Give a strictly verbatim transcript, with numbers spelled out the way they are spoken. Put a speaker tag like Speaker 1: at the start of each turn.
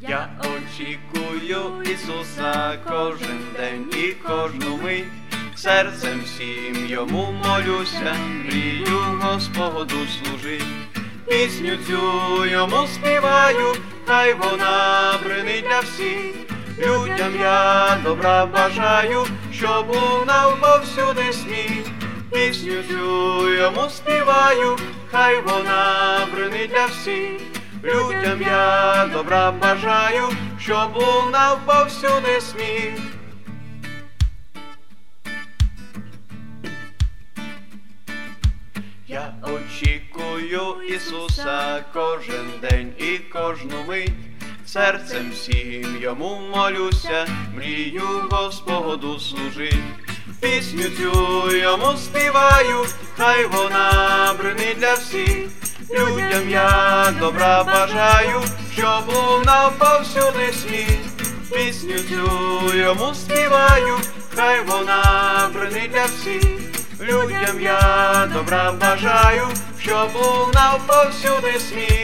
Speaker 1: Я очікую Ісуса кожен день і кожну мить, серцем всім йому молюся, мрію Господу служить. Пісню цю йому співаю, хай вона бринить для всіх. Людям я добра бажаю, щоб лунав повсюди сміх. Пісню цю йому співаю, хай вона бринить для всіх. Людям я добра бажаю, щоб лунав повсюди сміх. Я очікую Ісуса кожен день і кожну мить, серцем всім йому молюся, мрію Господу служить. Пісню цю йому співаю, хай вона бринить для всіх. Людям я добра бажаю, щоб лунав повсюди сміх. Пісню цю йому співаю, хай вона бринить для всіх. Людям я добра бажаю, щоб лунав повсюди сміх.